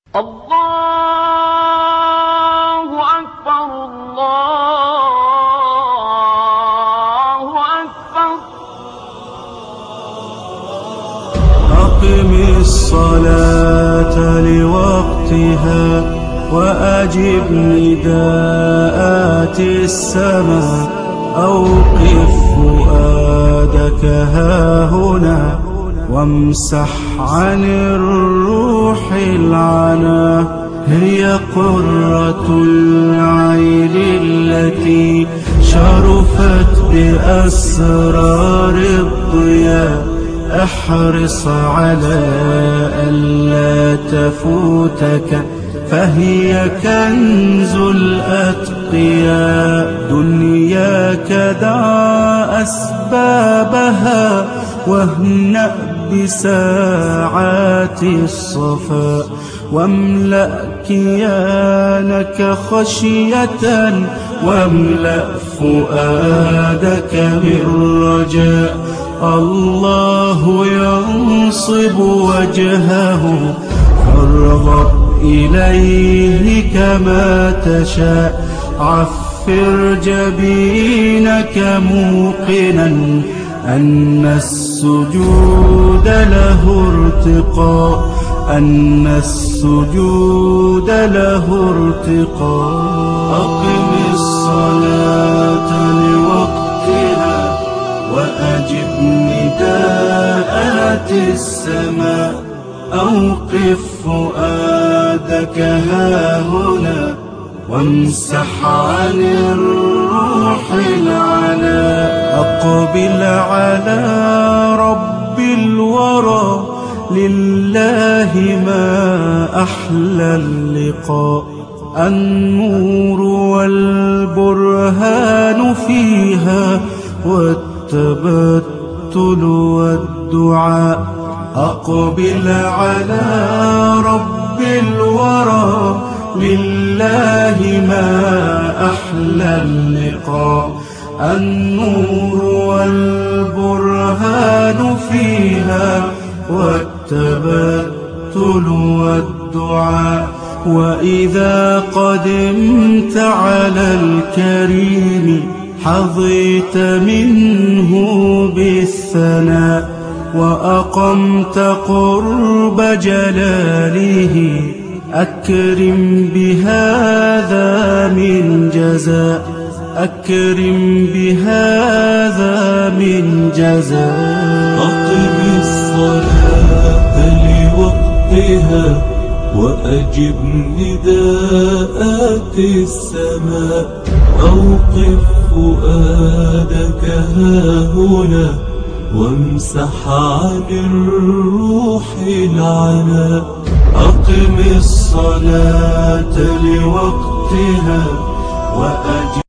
الله أكبر الله أكبر. أقم الصلاة لوقتها وأجب نداءات السماء. أوقف فؤادك هاهنا وامسح عن الروح العنا. هي قرة العين التي شرفت بأسرار الضياء. احرص على ألا تفوتك فهي كنز الأتقياء. دنياك دع أسبابها واهنأ بساعات الصفاء. واملأ كيانك خشية واملأ فؤادك بالرجاء. الله ينصب وجهه فارغب إليه كما تشاء. عفر جبينك موقنا أن السجود له ارتقاء. أن السجود له ارتقاء. أقم الصلاة لوقتها وأجب نداءات السماء. أوقف فؤادك هاهنا وامسح عن الروح العنا. أقبل على رب الورى لله ما أحلى اللقاء. النور والبرهان فيها والتبتل والدعاء. أقبل على رب الورى لله ما أحلى اللقاء. النور والبرهان فيها والتبتل والدعاء. وإذا قدمت على الكريم حظيت منه بالثناء. وأقمت قرب جلاله أكرم بهذا من جزاء. أكرم بهذا من جزاء. أقم الصلاة لوقتها وأجب نداءات السماء. أوقف فؤادك هاهنا وامسح عن الروح العنا. أقم الصلاة لوقتها وأجب